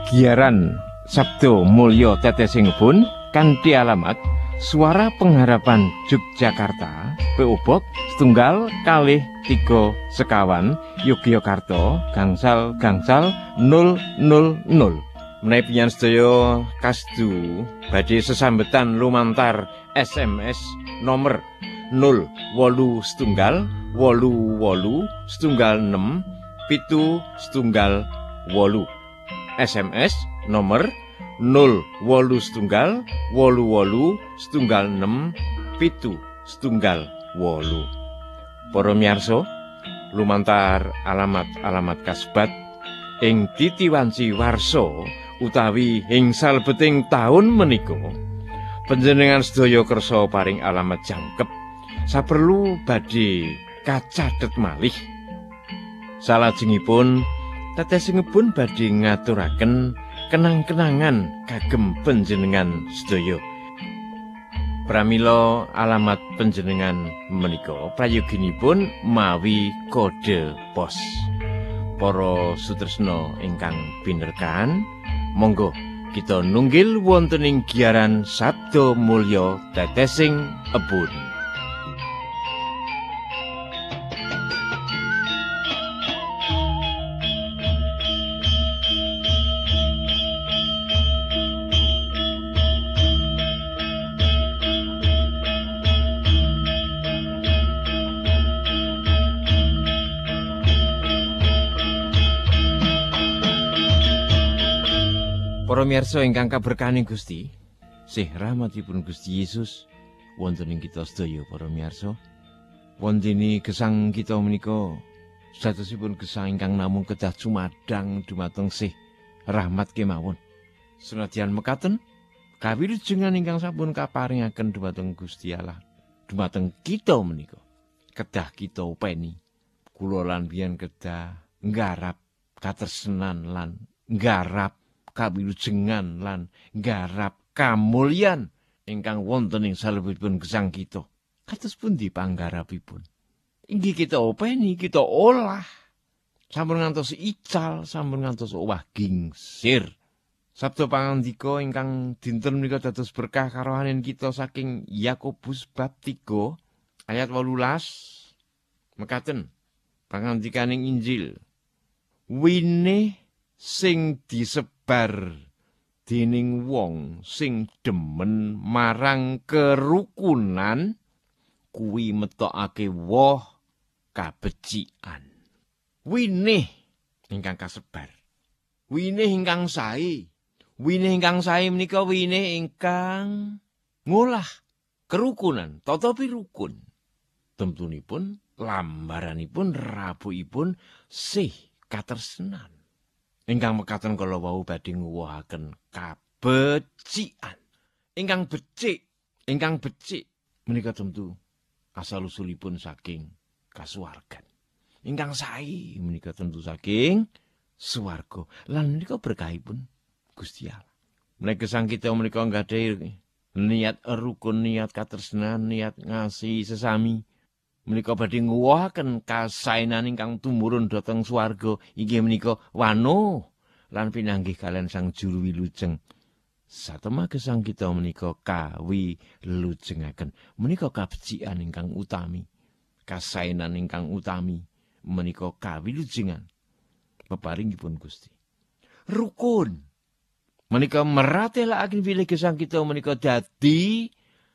Giaran Sabdo Mulya Tetesing kanthi alamat Suara Pengharapan Yogyakarta, P.O. Box 1 2 3 Sekawan, Yogyakarta, gangsal 000. Menawi panjenengan sedaya kasdu badhe sesambetan lumantar SMS nomor 08 88 76 SMS nomor 08 88 76 Para miyarsa, lumantar alamat kasebat ing titiwanci warsa utawi ing salebeting taun menika panjenengan sedaya kersa paring alamat jangkep saperlu badhe kacathet malih. Salajengipun tetesingipun badhe ngaturaken kenang-kenangan kagem panjenengan sedaya. Pramila alamat panjenengan menika prayoginipun mawi kode pos. Para sutresna ingkang pinerkan, monggo kita nunggil wonten ing giaran Sabdo Mulya Tetesing Embun. Para miyarsa ingkang kaberkahaning Gusti, sih rahmatipun Gusti Yesus wonten ing kita sedaya para miyarsa. Wondene gesang kita menika sadosipun gesang ingkang namung kedah cumadang dumateng sih rahmat kemawon. Senadyan mekaten, kawilujengan ingkang sampun kaparingaken dumateng Gusti Allah dumateng kita menika kedah kita upeni. Kula lan biyen kedah nggarap katresnan lan nggarap kawilujengan lan nggarap kamulyan ingkang wonten ing salebetipun gesang kita. Kados pundi panggarapipun? Inggih kita openi, kita olah. Sampun ngantos ical, sampun ngantos owah gingsir. Sabda pangandika ingkang dinten menika dados berkah karohanen kita saking Yakobus bab 3 ayat 18. Mekaten pangandikaning Injil. Winih sing disebar dening wong sing demen marang kerukunan kuwi metokake woh kabecikan. Winih ingkang kasebar, winih ingkang sae. Winih ingkang sae menika winih ingkang ngolah kerukunan, tatapi rukun. Temtunipun, lambaranipun, rabukipun sih katresnan. Ingkang mekaten kala wau badhe nguwuhaken kabecikan. Ingkang becik menika tentu asal usulipun saking kasuwargan. Ingkang sae menika tentu saking swarga. Lan menika berkahipun Gusti Allah. Menika gesang kita menika nggadahi niat rukun, niat katresnan, niat ngasihi sesami. Menika badhe nguwuhaken kasaenan ingkang tumurun dhateng swarga inggih menika wano lan pinanggih kalian Sang Juru Wilujeng. Satema gesang kita menika kawilujengaken. Menika kabecikan ingkang utami. Kasaenan ingkang utami menika kawilujengan peparingipun Gusti. Rukun menika meratelaken bilih gesang kita menika dadi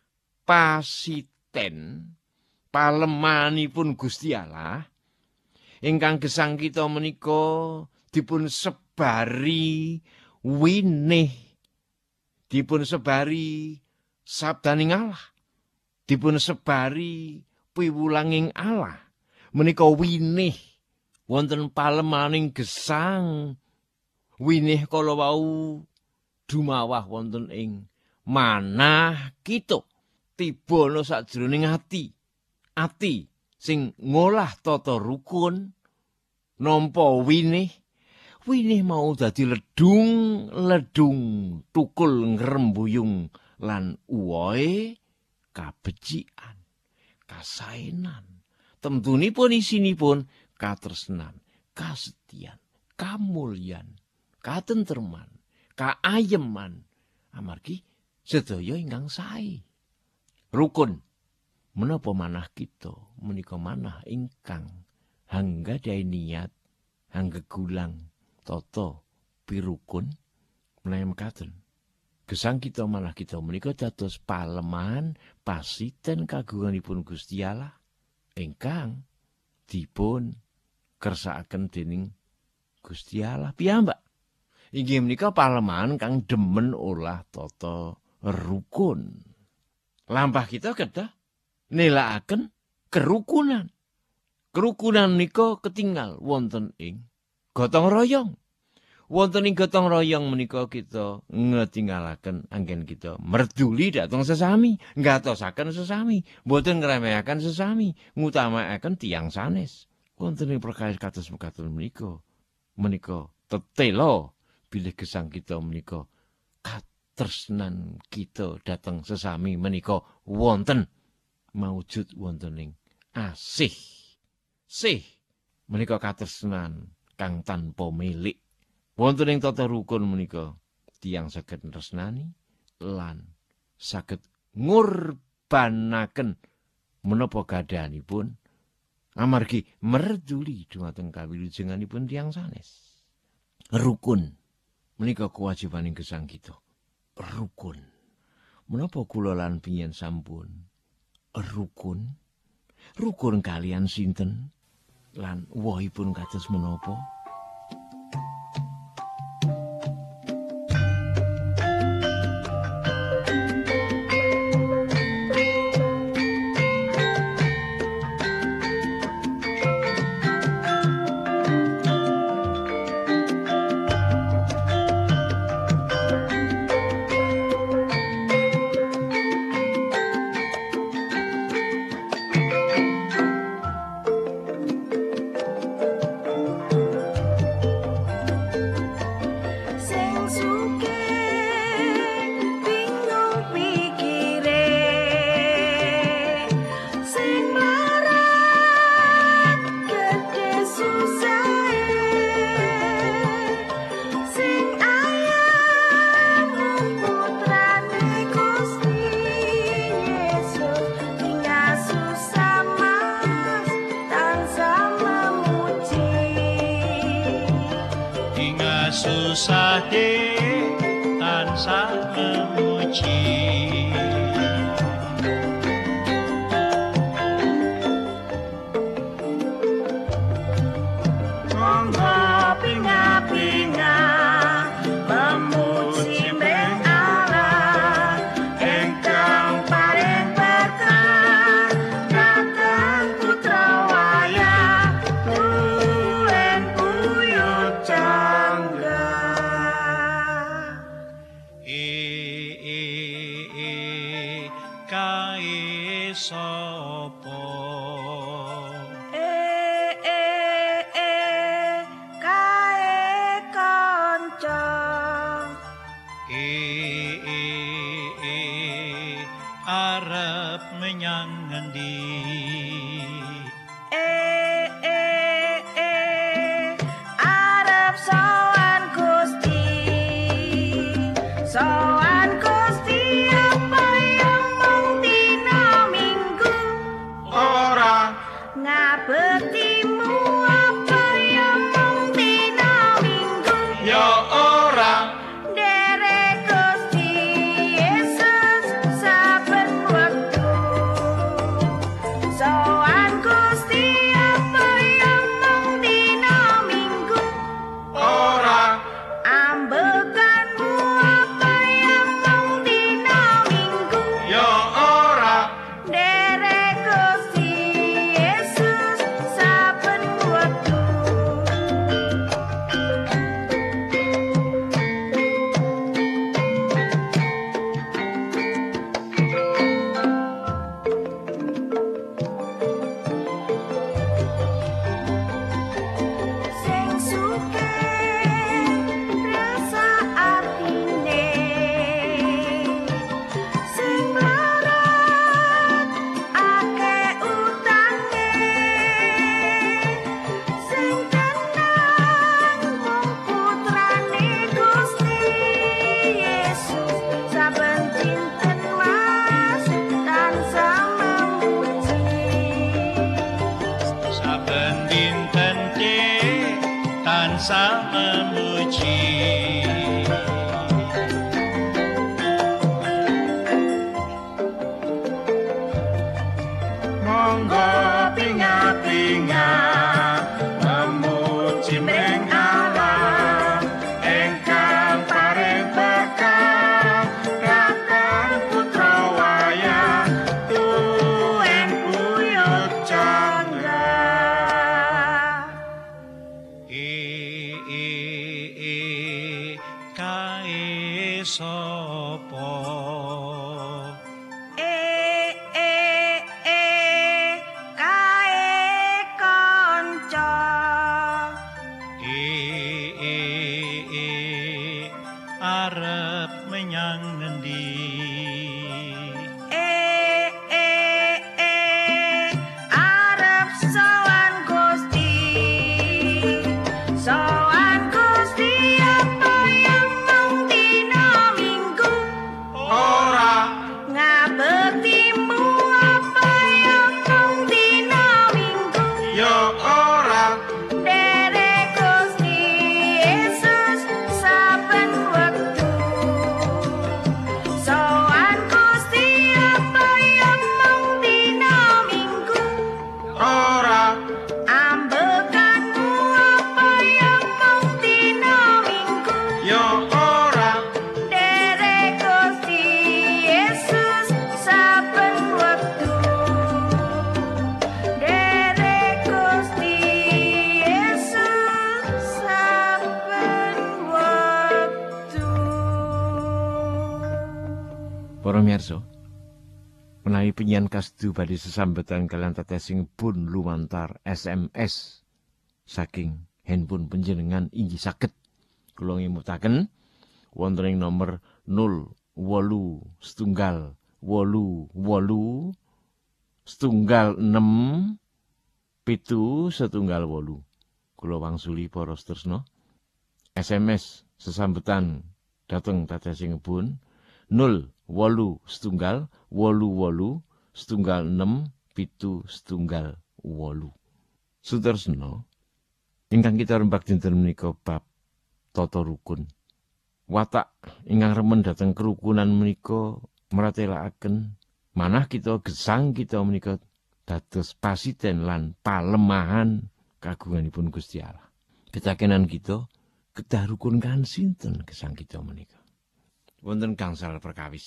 pasiten palemanipun Gusti Allah ingkang gesang kita menika dipun sebari winih, dipun sebari sabdaning Allah, dipun sebari piwulanging Allah. Menika winih wonten palemaning gesang, winih kala wau dumawah wonten ing manah kita tibana sajroning ati sing ngolah tata rukun nampa winih mau dadi ledung tukul ngrembuyung lan uwohe kabecikan, kasaenan. Temtunipun isinipun katresnan, kasetyan, kamulyan, katentreman, kaayeman amargi sedaya ingkang sae. Rukun menapa manah kita menika manah ingkang hanggadhahi niat hanggegulang tata pirukun menawi mekaten. Gesang kita manah kita menika dados palemahan pasiten kagunganipun Gusti Allah ingkang dipun kersakaken dening Gusti Allah piyambak. Inggih menika palemahan kang demen olah tata rukun. Lampah kita kedah nilakaken kerukunan. Kerukunan menika ketinggal wonten ing gotong royong. Wonten ing gotong royong menika kita ngetinggalaken anggen kita merduli dhateng sesami, ngatosaken sesami, boten ngremehaken sesami, ngutamakaken tiyang sanes. Wonten ing perkawis kados mekaten menika tetela bilih gesang kita menika katresnan kita dhateng sesami menika wonten maujud wonten ing asih. Sih menika katresnan kang tanpa milik. Wonten ing tata rukun menika tiyang saged tresnani lan saged ngurbanaken menapa gadhahanipun amargi merduli dhumateng kawilujenganipun tiyang sanes. Rukun menika kewajibaning gesang kita. Rukun. Menapa kula lan piyен sampun rukun? Rukun kalian sinten? Lan wohipun kados menapa? Susah tansah memuji. Monggo pinga-pinga memuji Mbah Allah ingkang paring berkah dhateng putra wayah tulen buyut cangga. Kae sapa kae kanca arep menyang ngendi arep sowan Gusti sowan Gusti apa yang mung dina minggu ora ngabektimu apa yang mung dina minggu ya ora derek Gusti Yesus saben wektu so sapa kae kanca arep menyang ngendi arep sowan Gusti apa yang mung dina Minggu ora ngabektimu apa yang mung dina Minggu yo ora derek Gusti Yesus saben wektu sowan Gusti apa yang mung dina Minggu ora ambekanmu apa yang mung dina Minggu yo ora derek Gusti Yesus saben wektu derek Gusti Yesus saben wektu. Para miyarsa, menawi penyian kasdu badhe sesambetan kalian tetesing pun lumantar SMS saking handphone panjenengan inggih saged kula ngimutaken wonten ing nomor 081 kula wangsuli para setresna SMS sesambetan dhateng tetesing pun 081-88-76-778. Sutresna, ingkang kita rembak dinten menika bab tata rukun. Watak ingkang remen dhateng kerukunan menika mratelakaken manah kita gesang kita menika dados pasiten lan palemahan kagunganipun Gusti Allah. Ketakenan kita kedah rukun kan sinten gesang kita menika. Wonten gangsal perkawis.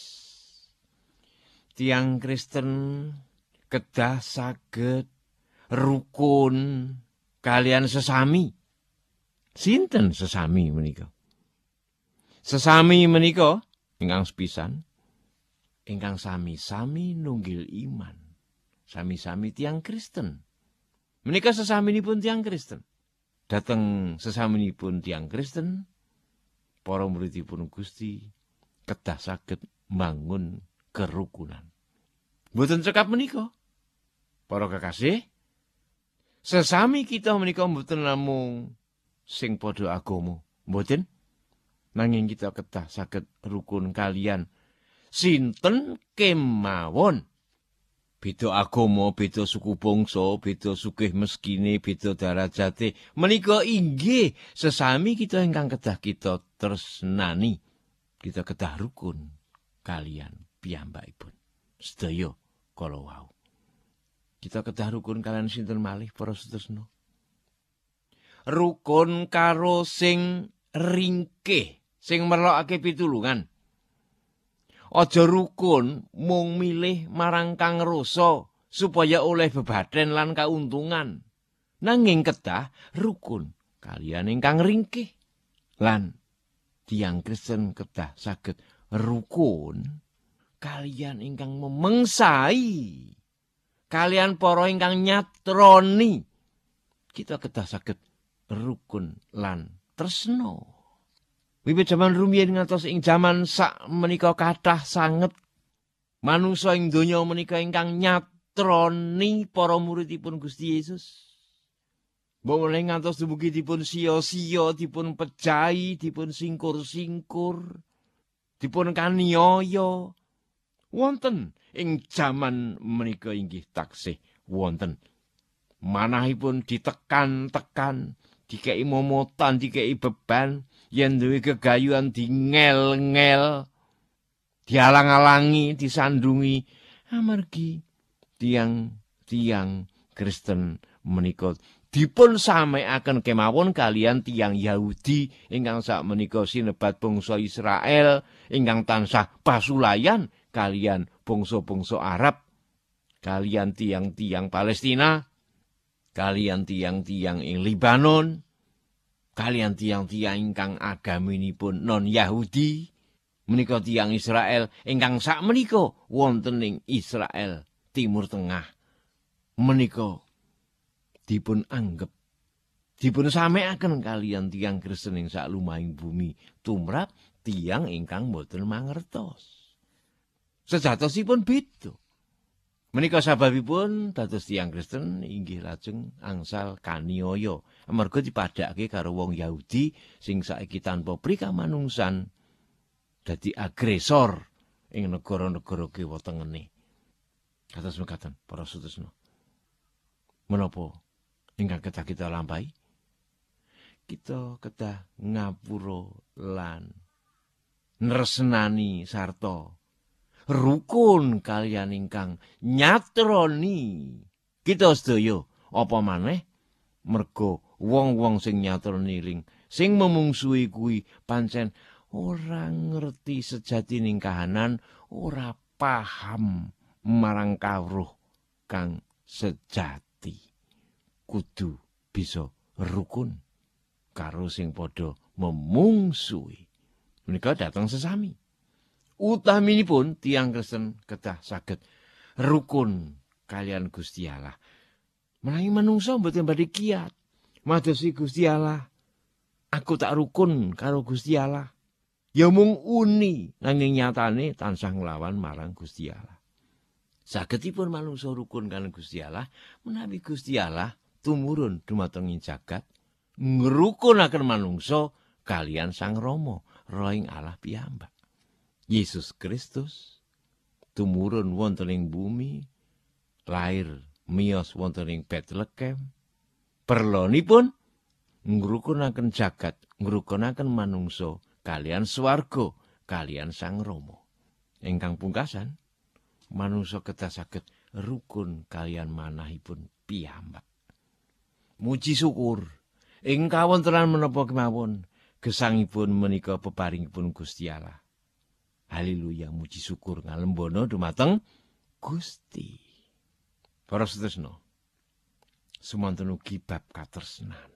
Tiang Kristen kedah saged rukun kalian sesami. Sinten sesami menika? Sesami menika ingkang sepisan ingkang sami-sami nunggil iman. Sami-sami tiang Kristen. Menika sesaminipun tiang Kristen. Dateng sesaminipun tiang Kristen, para muridipun Gusti kedah saged mbangun kerukunan. Mboten cekap menika. Para kekasih, sesami kita menika mboten namung sing padha agama, mboten. Nanging kita kedah saged rukun kalian sinten kemawon. Beda agama, beda suku bangsa, beda sugih meskine, beda darajate. Menika inggih sesami kita ingkang kedah kita tresnani. Kita kedah rukun kalian piyambakipun. Sedaya kala wau. Kita kedah rukun kalian sinten malih para sedherek. Rukun karo sing ringkih, sing merlokake pitulungan. Aja rukun mung milih marang kang rasa supaya oleh bebaden lan kauntungan. Nanging kedah rukun kalian ingkang ringkih lan tiang Kristen kedah saged rukun kalian ingkang memengsai, kalian para ingkang nyatroni. Kita kedah saged rukun lan tresna. Wiwit jaman rumiyin ngantos ing jaman sak menika kathah sanget manungsa ing donya menika ingkang nyatroni para muridipun Gusti Yesus. Boleh ngantos dumugi dipun sia-sia, dipun pejahi, dipun singkur-singkur, dipun kaniaya. Wonten ing jaman menika inggih taksih wonten. Manahipun ditekan-tekan, dikei momotan, dikei beban, yen duwe gegayuhan dingel-ngel, dialang-alangi, disandungi, amargi tiang-tiang Kristen menika dipun sameaken kemawon kalian tiang Yahudi ingkang sakmenika sinebat bangsa Israel ingkang tansah pasulayan kalian bangsa-bangsa Arab, kalian tiang-tiang Palestina, kalian tiang-tiang ing Libanon, kalian tiang-tiang ingkang agaminipun non Yahudi, menika tiyang Israel ingkang sakmenika wonten ing Israel Timur Tengah menika dipun anggep dipun samekaken kalian tiyang Kristen ing saklumahing bumi tumrap tiyang ingkang boten mangertos. Sejatosipun beda. Menika sababipun dados tiyang Kristen inggih lajeng angsal kaniaya amarga dipadhakake karo wong Yahudi sing saiki tanpa prikamanungsan dadi agresor ing negara-negara kiwa tengene. Kados mekaten para sedherek. Menapa ingkang kedah kita lampahi? Kita kedah ngapura lan nresnani sarta rukun kaliyan ingkang nyatroni kita sedaya apa maneh merga wong-wong sing nyatroni ring sing memungsuhi kuwi pancen ora ngerti sejatining kahanan, ora paham marang kawruh kang sejati. Kudu bisa rukun karo sing padha memungsuhi. Menika dateng sesami. Utaminipun tiyang Kristen kedah saged rukun kalian Gusti Allah. Menawi manungsa mboten badhe kiyat madosi Gusti Allah. Aku tak rukun karo Gusti Allah. Ya mung uni nanging nyatane tansah nglawan marang Gusti Allah. Sagedipun manungsa rukun kalian Gusti Allah menawi Gusti Allah tumurun dumateng ing jagat ngrukunaken manungsa kalian Sang Rama, Roh ing Allah piyambak. Yesus Kristus tumurun wonten ing bumi, lair miyos wonten ing Bethlehem. Perlonipun ngrukunaken jagat, ngrukunaken manungsa kalian swarga, kalian Sang Rama. Ingkang pungkasan, manungsa kedah saged rukun kalian manahipun piyambak. Muji syukur ing kawontenan menapa kemawon gesangipun menika peparingipun Gusti Allah. Haleluya, muji syukur ngalembono dumateng Gusti. Para sedherek, sumanten ugi bab katresnan.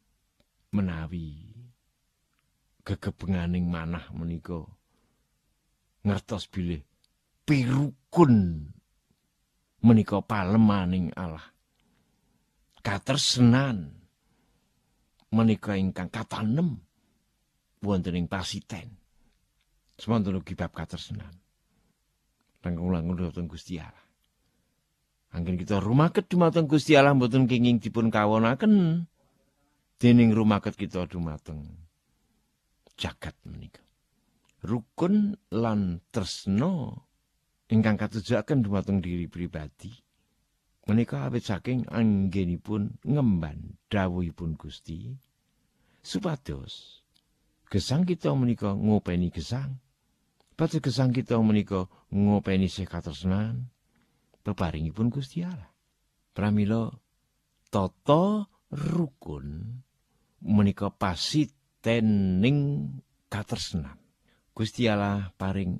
Menawi gegebenganing manah menika ngertos bilih pirukun menika palemaning Allah. Katresnan menika ingkang katanem wonten ing pasiten. Semanten ugi bab katresnan. Langkung-langkung dhateng Gusti Allah. Anggen kita rumaket dumateng Gusti Allah mboten kenging dipun kawonaken dening rumaket kita dumateng jagat menika. Rukun lan tresna ingkang katujuaken dumateng diri pribadi menika awit saking anggenipun ngemban dawuhipun Gusti supados gesang kita menika ngopeni gesang. Pados gesang kita menika ngopeni sih katresnan peparingipun Gusti Allah. Pramila tata rukun menika pasitening katresnan. Gusti Allah paring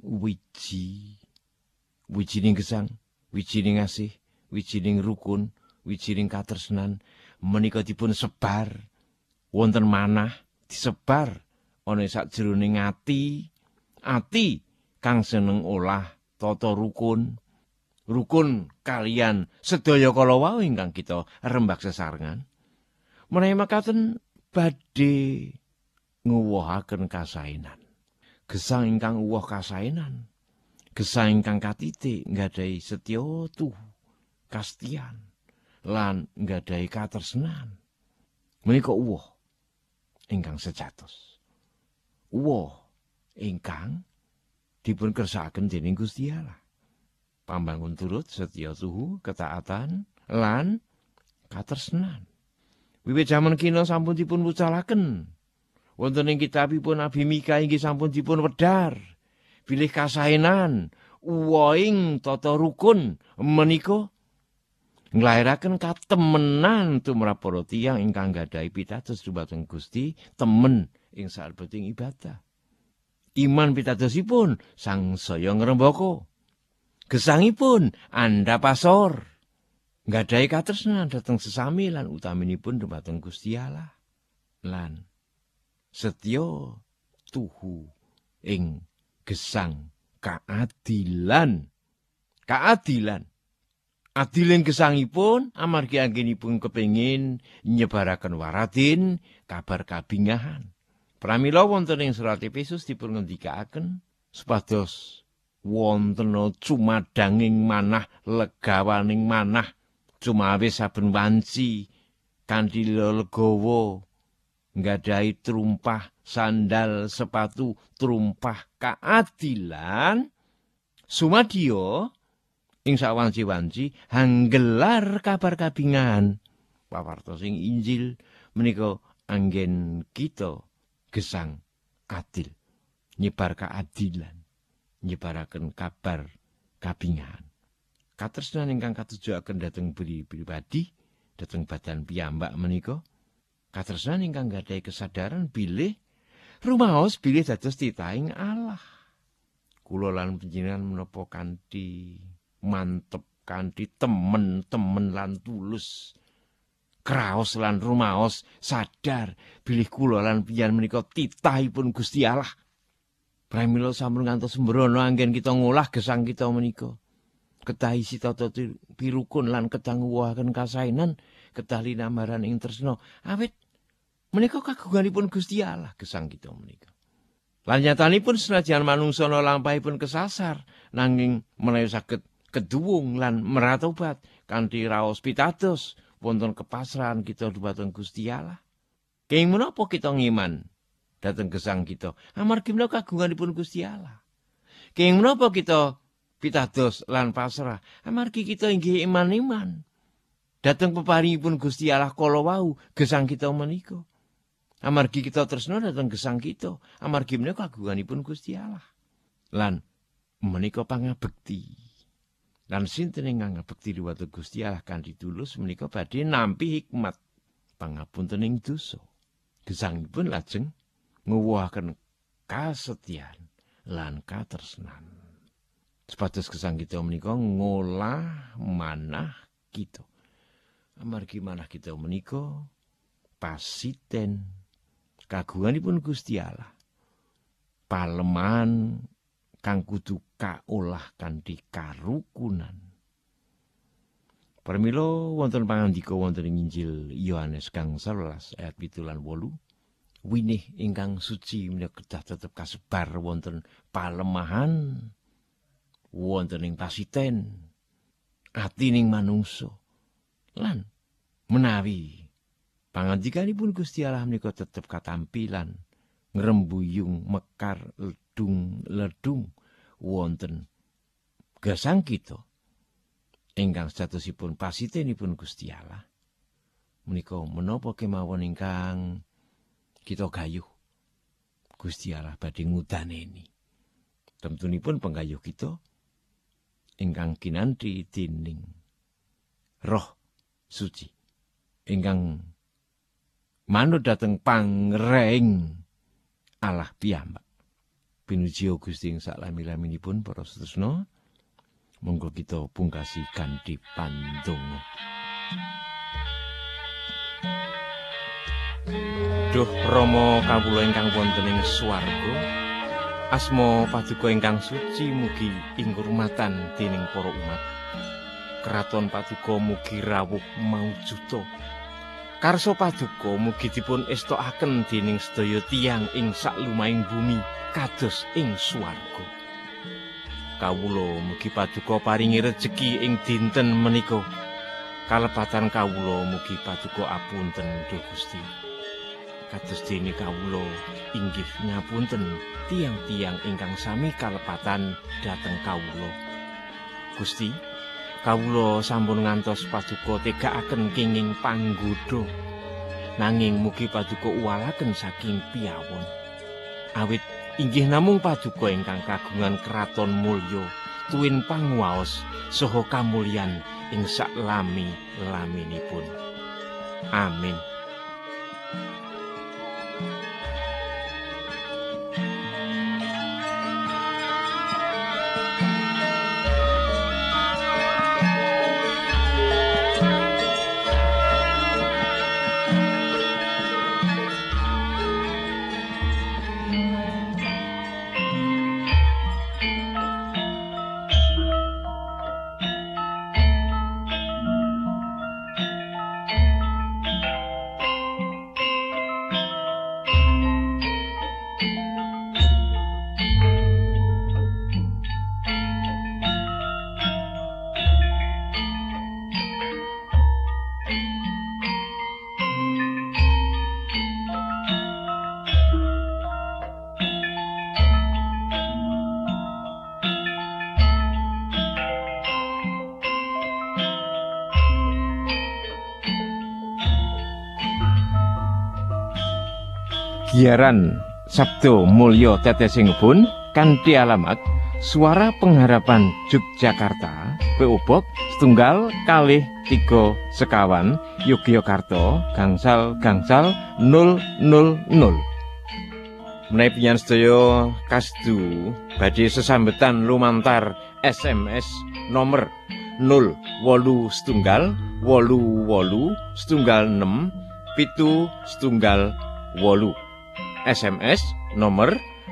wijining gesang, wijining asih, wijining rukun, wijining katresnan menika dipun sebar wonten manah disebar ana sakjroning ati kang seneng olah tata rukun kalian sedaya kala wau ingkang kita rembag sesarengan. Menawi makaten badhe nguwuhaken kasaenan. Gesang ingkang uwuh kasaenan, gesang ingkang katitik nggadahi setya tuhu, kastian lan nggadahi katresnan. Menika uwuh ingkang sejatos. Uwuh ingkang dipun kersakaken dening Gusti Allah. Pambangun turut setya tuhu, ketaatan lan katresnan. Wiwit jaman kina sampun dipun wucalaken. Wonten ing kitabipun Nabi Mika inggih sampun dipun wedhar bilih kasaenan uwoing tata rukun menika nglairaken katemenan tumrap para tiyang ingkang gadahi pitados dumateng Gusti temen ing salebeting ibadah. Iman pitadosipun sangsaya ngrembaka. Gesangipun andhapasor. Nggadahi katresnan dhateng sesami lan utaminipun dumateng Gusti Allah. Lan setya tuhu ing gesang keadilan. Keadilan. Adiling gesangipun amargi anggenipun kepengin nyebaraken waratin kabar kabingahan. Pramila wonten ing surat Efesus dipun ngendikaaken supados wonten cumadanging manah legawaning manah cumawis saben wanci kanthi legawa nggadahi trumpah sandal sepatu trumpah keadilan sumadya ing sawanci-wanci hanggelar kabar kabingahan pawartos ing Injil menika anggen kita gesang adil nyebar keadilan nyebaraken kabar kabingahan katresnan ingkang katujuaken dhateng pribadi dhateng badan piyambak menika katresnan ingkang gadhahi kesadaran bilih rumaos bilih dados titahing Allah kula lan panjenengan menapa kanthi mantep kanthi temen-temen lan tulus kraos lan rumaos sadar bilih kula lan panjenengan menika titahipun Gusti Allah. Pramila sampun ngantos sembrono anggen kita ngolah gesang kita menika. Kedah isi tata pirukun lan kedah nguwahaken kasainan, kedah linambaran ing tresna. Awit menika kagunganipun Gusti Allah gesang kita menika. Lan nyatanipun senajan manungsa lampahipun kesasar nanging menawi saged keduwung lan meratobat kanthi raos pitados wonten kepasrahan kita dhumateng Gusti Allah. Kenging menapa kita ngiman dhateng gesang kita? Amargi menika kagunganipun Gusti Allah. Kenging menapa kita pitados lan pasrah? Amargi kita inggih iman-iman dhateng peparingipun Gusti Allah kala wau gesang kita menika. Amargi kita tresna dhateng gesang kita, amargi menika kagunganipun Gusti Allah. Lan menika pangabekti. Lan sinten ingkang ngabekti dhumateng Gusti Allah kanthi tulus menika badhe nampi hikmat pangapuntening dosa. Gesangipun lajeng nguwuhaken kasetyan lan katresnan. Supados gesang kita menika ngolah manah kita. Amargi manah kita menika pasiten kagunganipun Gusti Allah. Palemahan kang kudu kaolah kanthi karukunan. Pramila wonten pangandika wonten ing Injil Yohanes kang 11 ayat 7 lan 8. Winih ingkang suci menika kedah tetep kasebar wonten palemahan wonten ing pasiten atining manungsa. Lan menawi pangandikanipun Gusti Allah menika tetep katampilan ngrembuyung mekar ledung wonten gesang kita ingkang statusipun pasitenipun Gusti Allah menika menapa kemawon ingkang kita gayuh Gusti Allah badhe ngudaneni temtunipun penggayuh kita ingkang kinanthi dening Roh Suci ingkang manut dhateng pangreng Allah piyambak. Pinuji Gusti ing salami-laminipun para sedherek. Monggo kita pungkasi kanthi pandonga. Duh Rama kawula ingkang wonten ing swarga, asma paduka ingkang suci mugi ingurmatan dening para umat. Kraton paduka mugi rawuh maujuda. Karso paduka mugi dipun estokaken dening sedaya tiyang ing saklumahing bumi kados ing swarga. Kawula mugi paduka paringi rejeki ing dinten menika. Kalepatan kawula mugi paduka apunten Duh Gusti. Kados dene kawula inggih ngapunten tiyang-tiyang ingkang sami kalepatan dhateng kawula. Gusti, kawula sampun ngantos paduka tegakaken kenging panggoda. Nanging mugi paduka uwalaken saking piyawon. Awit inggih namung paduka ingkang kagungan kraton mulya, tuwin panguwaos saha kamulyan ing saklami-laminipun. Amin. Giaran Sabdo Mulya Tetesing kanthi alamat Suara Pengharapan Yogyakarta, PO Box 1-2-3 Sekawan, Yogyakarta, gangsal 000. Menawi panjenengan sedaya kasdu badhe sesambetan lumantar SMS nomor 08188767188. SMS nomor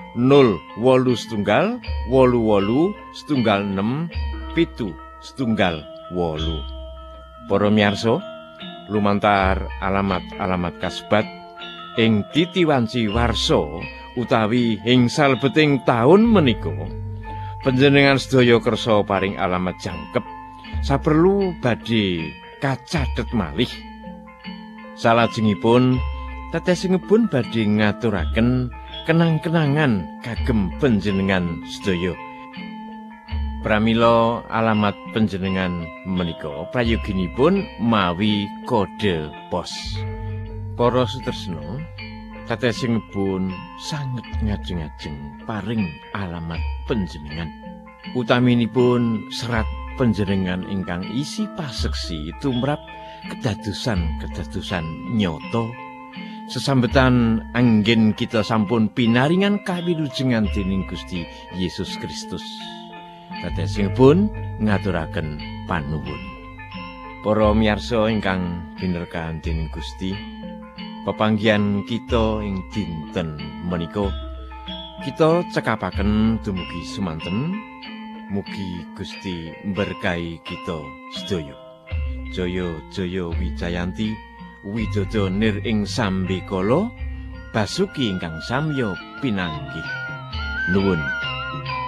08188767188. Para miyarsa, lumantar alamat-alamat kasebat ing titiwanci warsa utawi ing salebeting taun menika, panjenengan sedaya kersa paring alamat jangkep saperlu badhe kacathet malih. Salajengipun tetesingipun badhe ngaturaken kenang-kenangan kagem panjenengan sedaya. Pramila alamat panjenengan menika prayoginipun mawi kode pos. Para sutresna, tetesingipun sanget ngajeng-ajeng paring alamat panjenengan. Utaminipun serat panjenengan ingkang isi paseksi tumrap kedadosan nyata. Sesambetan anggen kita sampun pinaringan kawilujengan dening Gusti Yesus Kristus. Tetesingipun ngaturaken panuwun. Para miyarsa ingkang binerkahan dening Gusti, pepanggihan kita ing dinten menika kita cekapaken dumugi semanten. Mugi Gusti mberkahi kita sedaya. Jaya jaya Wijayanti, Widodo nir ing sambikala, basuki ingkang samya pinanggih. Nuwun.